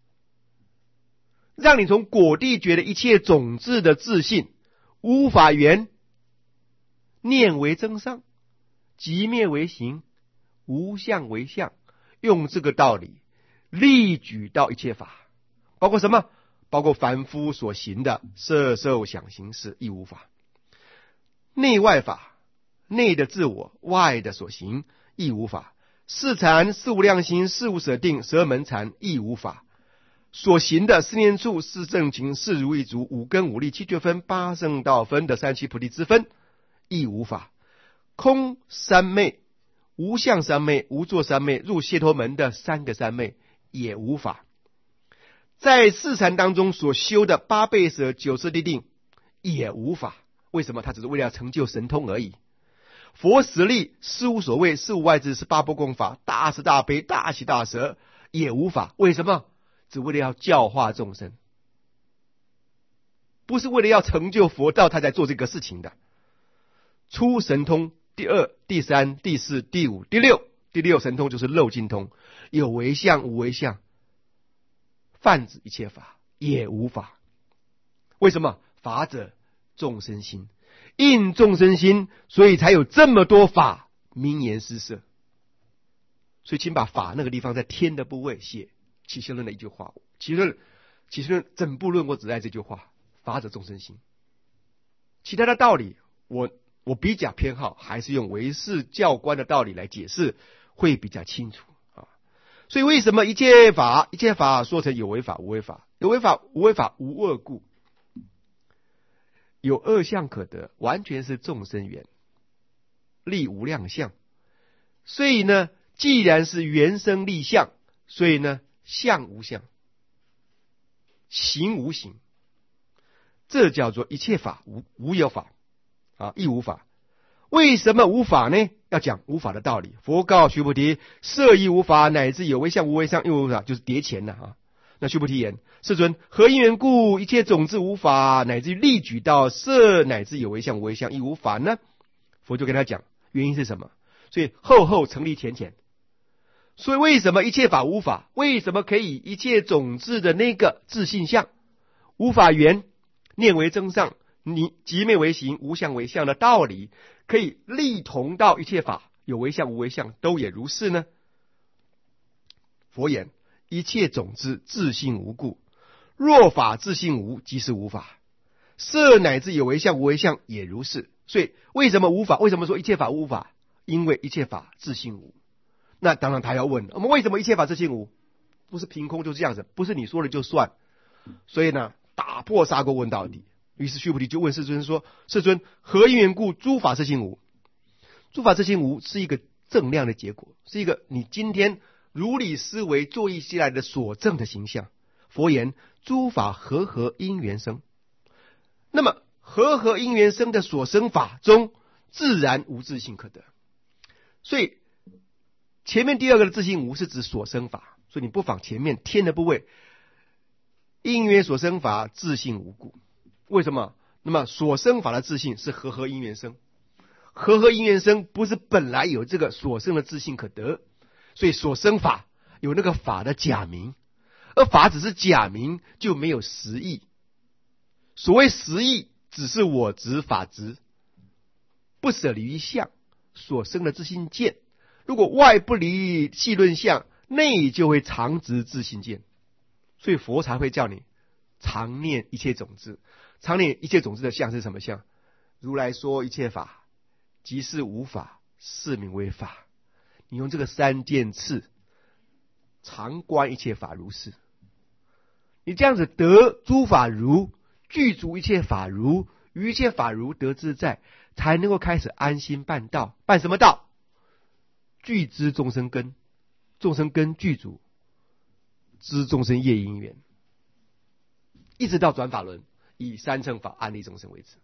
[SPEAKER 1] 让你从果地觉得一切种子的自性，无法缘、念为真上、即灭为形、无相为相，用这个道理例举到一切法，包括什么？包括凡夫所行的色受想行识亦无法，内外法，内的自我，外的所行亦无法，四禅、四无量行、四无舍定、十二门禅亦无法，所行的四念处、四正勤、四如意足、五根五力、七觉分、八圣道分的三七菩提之分亦无法，空三昧、无相三昧、无作三昧、入解脱门的三个三昧也无法。在四禅当中所修的八倍舍、九次第定也无法。为什么？他只是为了成就神通而已。佛实力四无所谓、四无外治、是八波共法、大慈大悲、大喜大舍也无法。为什么？只为了要教化众生，不是为了要成就佛道他才做这个事情的。出神通第二、第三、第四、第五、第六，第六神通就是漏尽通，有为相无为相，泛指一切法也无法。为什么？法者众生心，应众生心，所以才有这么多法名言施设。所以请把法那个地方在天的部位写起心论的一句话。起心论起心论整部论我只爱这句话，法者众生心。其他的道理我我比较偏好还是用唯识教官的道理来解释会比较清楚。所以为什么一切法一切法说成有为法无为法？有为法无为法无二故，有二相可得，完全是众生缘，立无量相。所以呢，既然是原生立相，所以呢，相无相，行无形，这叫做一切法无无有法啊，亦无法。为什么无法呢？要讲无法的道理。佛告须菩提，色亦无法，乃至有为相无为相亦无法，就是叠前了啊。那须菩提言，世尊，何因缘故一切种子无法，乃至于例举到色乃至有为相无为相亦无法呢？佛就跟他讲，原因是什么？ 所以后后成立前前。所以为什么一切法无法？为什么可以一切种子的那个自性相无法缘，念为真相，你即灭为形，无相为相的道理，可以力同到一切法有为相无为相都也如是呢？佛言：一切种子自性无故，若法自性无，即是无法。色乃至有为相无为相也如是。所以为什么无法？为什么说一切法无法？因为一切法自性无。那当然他要问，我们为什么一切法自性无？不是凭空就这样子，不是你说了就算。所以呢，打破砂锅问到底。于是须菩提就问世尊说：世尊，何因缘故诸法自性无？诸法自性无是一个正量的结果，是一个你今天如理思维作意起来的所证的形象。佛言：诸法和合因缘生。那么和合因缘生的所生法中，自然无自性可得。所以前面第二个的自性无是指所生法，所以你不妨前面天的部位，因缘所生法自性无故。为什么？那么所生法的自性是和合因缘生，和合因缘生不是本来有这个所生的自性可得，所以所生法有那个法的假名，而法只是假名，就没有实义。所谓实义，只是我执法执，不舍离于相所生的自性见。如果外不离细论相，内就会常执自性见。所以佛才会叫你常念一切种子。常念一切种子的相是什么相？如来说一切法即是无法，是名为法。你用这个三件次常观一切法如是，你这样子得诸法如，具足一切法如，于一切法如得自在，才能够开始安心办道。办什么道？具知众生根，众生根具足，知众生业因缘，一直到转法轮，以三乘法安利众生为止。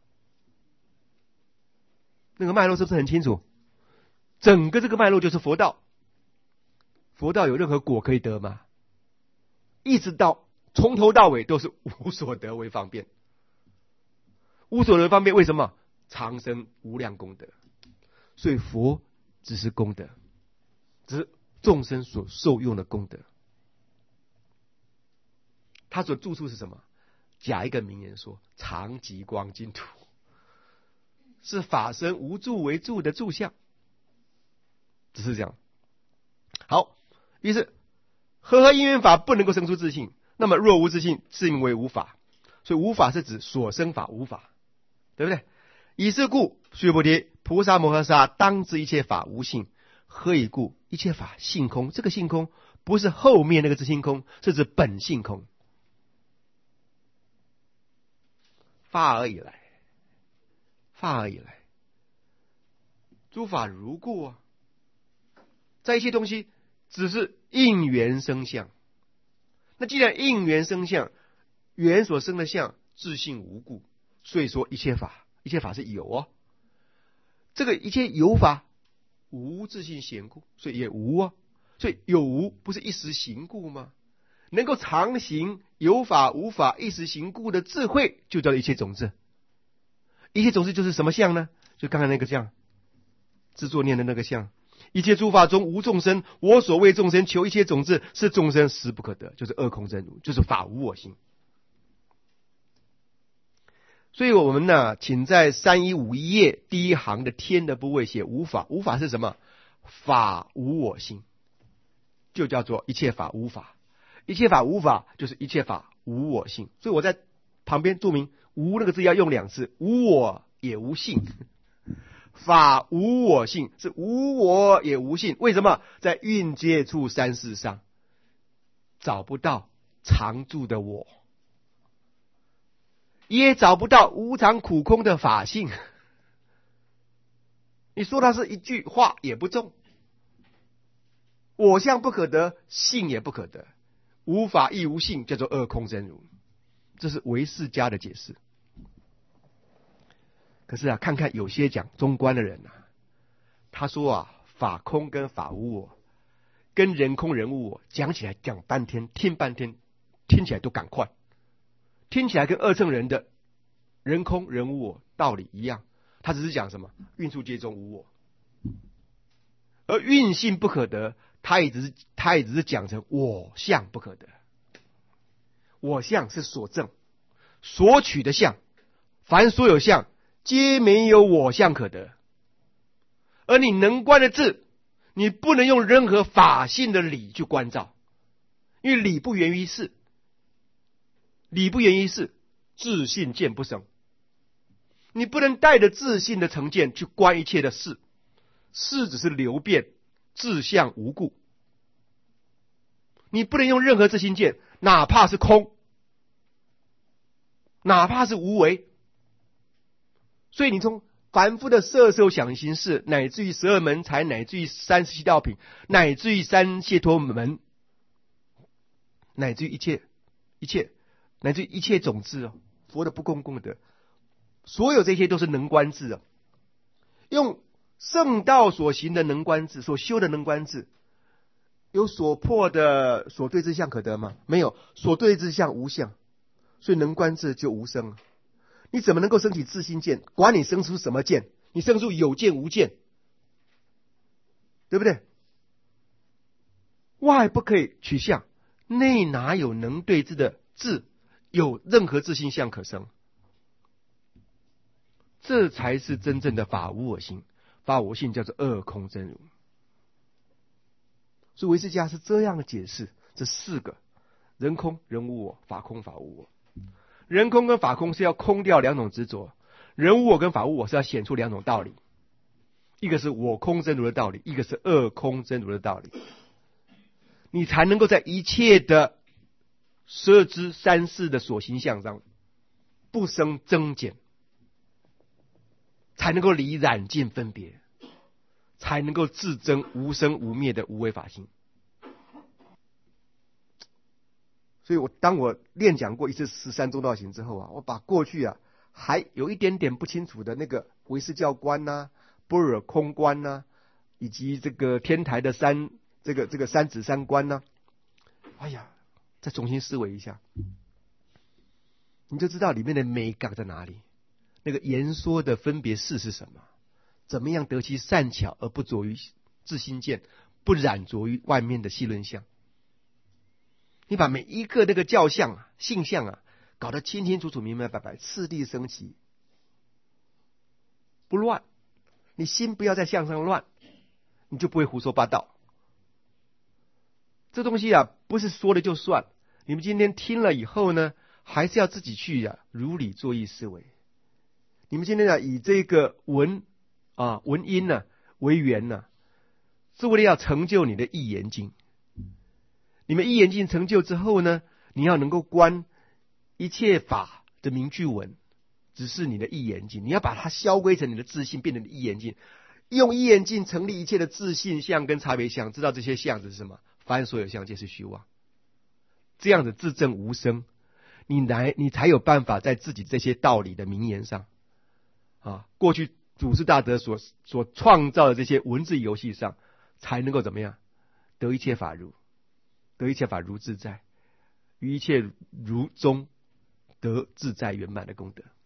[SPEAKER 1] 那个脉络是不是很清楚？整个这个脉络就是佛道。佛道有任何果可以得吗？一直到从头到尾都是无所得为方便。无所得方便，为什么？长生无量功德。所以佛只是功德，只是众生所受用的功德。他所住处是什么？假一个名言说：常极光净土，是法身无住为住的住相，只是这样。好，于是和合因缘法不能够生出自性，那么若无自性，自名为无法。所以无法是指所生法无法，对不对？以是故，须菩提，菩萨摩诃萨当知一切法无性。何以故？一切法性空。这个性空不是后面那个自性空，是指本性空。发而已来，发而已来，诸法如故啊。在一切东西只是应缘生相。那既然应缘生相，缘所生的相自性无故，所以说一切法，一切法是有哦。这个一切有法无自性显故，所以也无啊。所以有无不是一时行故吗？能够常行有法无法一时行故的智慧，就叫一切种子。一切种子就是什么相呢？就刚才那个相，制作念的那个相。一切诸法中无众生，我所谓众生求一切种子，是众生实不可得，就是二空真如，就是法无我性。所以我们呢，请在三一五一页第一行的天的部位写无法。无法是什么？法无我性，就叫做一切法无法。一切法无法就是一切法无我性。所以我在旁边注明无那个字要用两次，无我也无性。法无我性是无我也无性。为什么？在蕴接触三世上找不到常住的我，也找不到无常苦空的法性。你说它是一句话也不中。我相不可得，性也不可得，无法亦无性，叫做二空真如。这是唯识家的解释。可是啊，看看有些讲中观的人啊，他说啊，法空跟法无我，跟人空人无我讲起来讲半天，听半天，听起来都赶快，听起来跟二乘人的人空人无我道理一样。他只是讲什么？运处皆中无我。 而运性不可得，他也只是他也只是讲成我相不可得。我相是所证所取的相，凡所有相皆没有我相可得。而你能观的智，你不能用任何法性的理去观照，因为理不源于事，理不源于事，自信见不生。你不能带着自信的成见去观一切的事，事只是流变，自相无故。你不能用任何自心见，哪怕是空，哪怕是无为。所以你从凡夫的色受想行识，乃至于十二门才，乃至于三十七道品，乃至于三解脱门，乃至于一切一切，乃至于一切种智哦，佛的不共功德，所有这些都是能观智啊。用圣道所行的能观智，所修的能观智，有所破的所对之相可得吗？没有，所对之相无相，所以能观智就无生了。你怎么能够升起自心见？管你生出什么见，你生出有见无见，对不对？外不可以取相，内哪有能对治的智有任何自性相可生？这才是真正的法无我性。法无我性叫做二空真如。所以唯识家是这样的解释这四个：人空、人无我，法空、法无我。人空跟法空是要空掉两种执着，人无我跟法无我是要显出两种道理，一个是我空真如的道理，一个是二空真如的道理。你才能够在一切的十二支三世的所行相上不生增减，才能够离染尽分别，才能够自证无生无灭的无为法性。所以我当我练讲过一次十三中道行之后啊，我把过去啊还有一点点不清楚的那个唯识教观呐、般若空观呐、以及这个天台的三这个这个三指三观呐、哎呀，再重新思维一下，你就知道里面的美感在哪里。那个言说的分别事是什么？怎么样得其善巧而不着于自心见，不染着于外面的细论相？你把每一个那个教相啊、性相啊搞得清清楚楚、明明白白，次第升起，不乱。你心不要在相上乱，你就不会胡说八道。这东西啊，不是说了就算。你们今天听了以后呢，还是要自己去啊如理作意思维。你们今天啊以这个文啊文音呢、啊、为缘呢、啊，是为了要成就你的一言经。你们一言经成就之后呢，你要能够观一切法的名句文，只是你的一言经，你要把它消归成你的自信，变成一言经，用一言经成立一切的自信相跟差别相，知道这些相是什么？凡所有相皆是虚妄。这样子自证无生，你来你才有办法在自己这些道理的名言上啊，过去祖师大德所所创造的这些文字游戏上，才能够怎么样得一切法如，得一切法如自在，于一切如中得自在圆满的功德。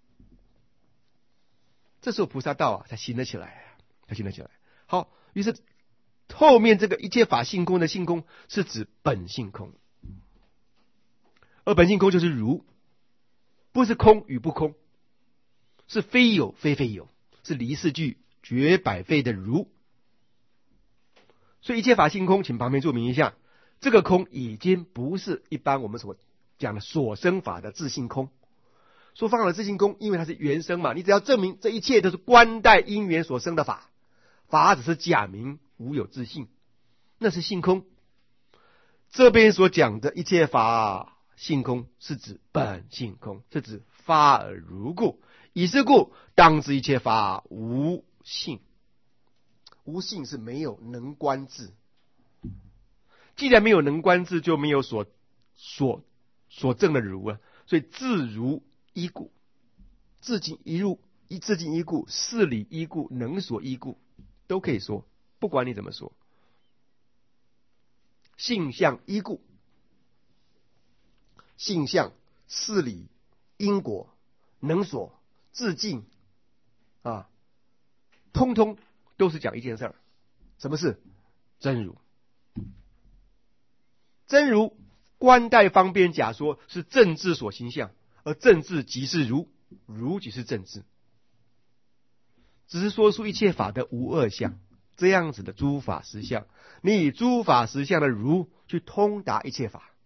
[SPEAKER 1] 这时候菩萨道啊才行得起来，才行得起来。好，于是后面这个一切法性空的性空是指本性空，而本性空就是如，不是空与不空，是非有非非有，是离四句绝百非的如。所以一切法性空，请旁边注明一下，这个空已经不是一般我们所讲的所生法的自性空。说方法的自性空，因为它是原生嘛，你只要证明这一切都是观待因缘所生的法，法只是假名无有自性，那是性空。这边所讲的一切法性空，是指本性空，是指发而如故。以是故，当知一切法无性。无性是没有能观智，既然没有能观智，就没有所所所证的如啊。所以自如依故，自尽依入，一自尽依故，事理依故，能所依故，都可以说，不管你怎么说。性相依故，性相、事理、因果、能所、自尽啊，通通都是讲一件事儿， 什么是真如？真如观待方便假说是正智所行相，而正智即是如，如即是正智。只是说出一切法的无二相，这样子的诸法实相，你以诸法实相的如去通达一切法，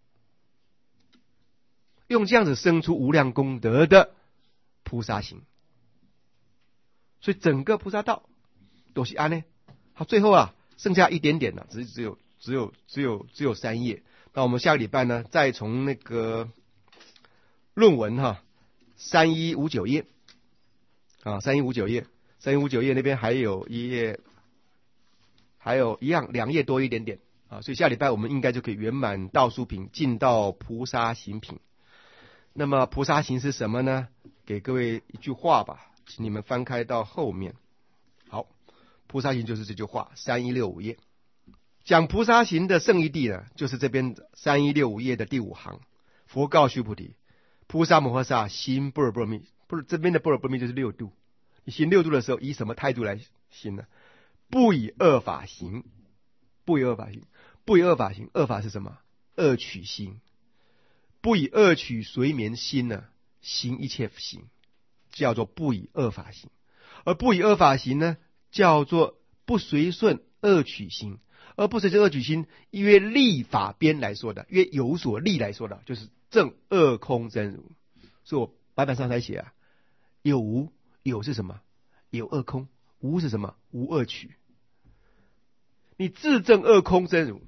[SPEAKER 1] 用这样子生出无量功德的菩萨行。所以整个菩萨道都是安呢。好，最后啊，剩下一点点了，只只有只有只有只有三页。那我们下个礼拜呢，再从那个论文哈，三一五九页啊，三一五九页，三一五九页那边还有一页，还有一样两页多一点点啊，所以下礼拜我们应该就可以圆满道书品，进到菩萨行品。那么菩萨行是什么呢？给各位一句话吧，请你们翻开到后面。好，菩萨行就是这句话，三一六五页。讲菩萨行的圣义谛呢，就是这边三一六五页的第五行。佛告须菩提：菩萨摩诃萨行般若波罗蜜，不是这边的般若波罗蜜就是六度。你行六度的时候，以什么态度来行呢？不以恶法行，不以恶法行，不以恶法行。恶法是什么？恶取心。不以恶取随眠心呢，行一切行，叫做不以恶法行。而不以恶法行呢，叫做不随顺恶取心。而不随顺恶取心，约立法边来说的，约有所立来说的，就是正二空真如。所以我白板上才写啊，有无，有是什么？有二空。无是什么？无二取。你自证二空真如，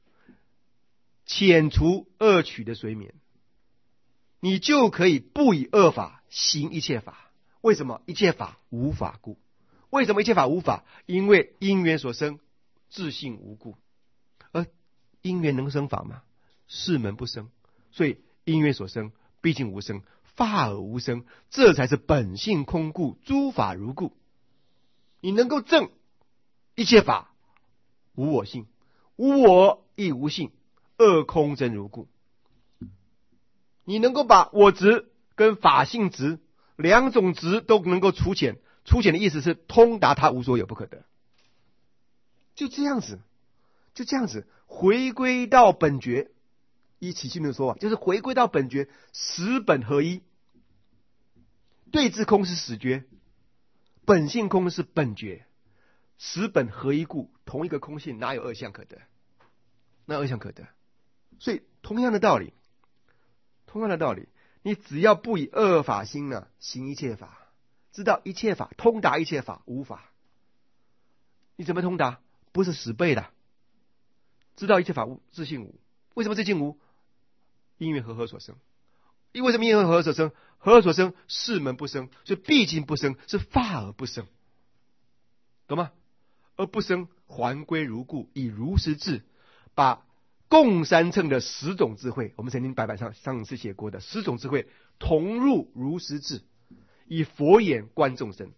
[SPEAKER 1] 遣除恶取的随眠，你就可以不以恶法行一切法。为什么？一切法无法故。为什么一切法无法？因为因缘所生，自性无故。而因缘能生法吗？是门不生。所以因缘所生，毕竟无生，法而无生，这才是本性空故，诸法如故。你能够证一切法无我性，无我亦无性，二空真如故。你能够把我执跟法性执两种执都能够除浅，除浅的意思是通达它无所有不可得。就这样子，就这样子回归到本觉。依起信的说法，就是回归到本觉，实本合一。对治空是实觉，本性空是本觉，实本合一故，同一个空性哪有二相可得？哪有二相可得？所以同样的道理，同样的道理，你只要不以恶法心呢，行一切法，知道一切法，通达一切法无法。你怎么通达？不是死背的，知道一切法无，自性无。为什么自性无？因缘和合所生。因为什么因缘和合所生？和合所生，是门不生，所以毕竟不生，是法而不生，懂吗？而不生还归如故，以如实智，把共三乘的十种智慧，我们曾经白板上上次写过的十种智慧，同入如实智，以佛眼观众生，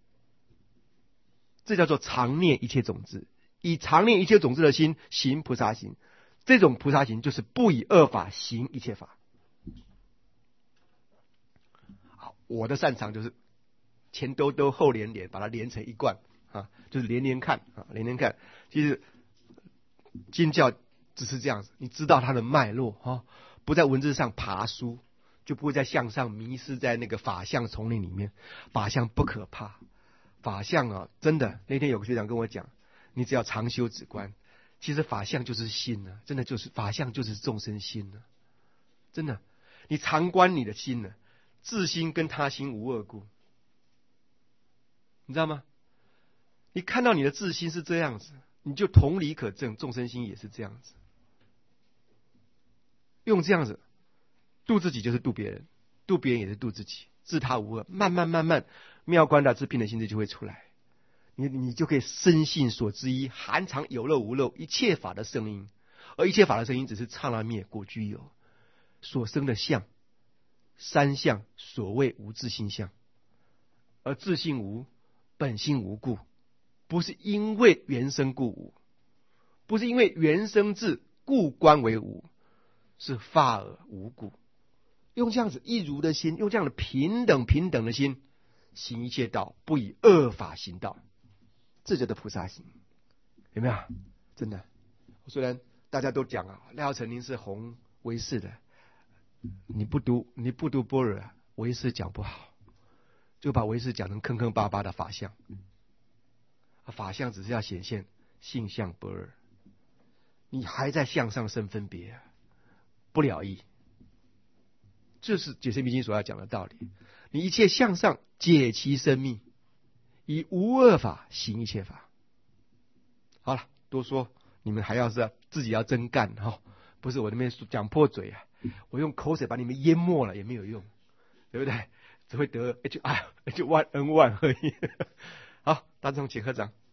[SPEAKER 1] 这叫做常念一切种子，以常念一切种子的心行菩萨行。这种菩萨行就是不以恶法行一切法。好，我的擅长就是前兜兜后连连，把它连成一贯啊，就是连连看啊，连连看。其实经教只是这样子，你知道它的脉络啊，不在文字上爬书，就不会在相上迷失在那个法相丛林里面。法相不可怕，法相啊，真的，那天有个学长跟我讲，你只要常修止观。其实法相就是心呢、啊，真的就是法相就是众生心呢、啊，真的，你常观你的心呢、啊，自心跟他心无二故，你知道吗？你看到你的自心是这样子，你就同理可证，众生心也是这样子，用这样子度自己就是度别人，度别人也是度自己，自他无二，慢慢慢慢，妙观大智平等心智就会出来。你你就可以深信所知一，含藏有漏无漏一切法的声音，而一切法的声音只是刹那灭果具有所生的相，三相所谓无自性相，而自性无，本性无故，不是因为原生故无，不是因为原生智故观为无，是法而无故。用这样子一如的心，用这样的平等平等的心行一切道，不以恶法行道，这叫做菩萨行。 有没有？真的，虽然大家都讲啊，赖浩成您是红唯识的，你不读你不读般若，唯识讲不好，就把唯识讲成坑坑巴巴的法相。法相只是要显现性相不二，你还在相上生分别，不了义。这是解释密经所要讲的道理。你一切向上解其生命，以无二法行一切法。好了，多说你们还要是自己要真干哈、哦，不是我那边讲破嘴啊，我用口水把你们淹没了也没有用，对不对？只会得 H I H one N one 而已。好，大众请合掌。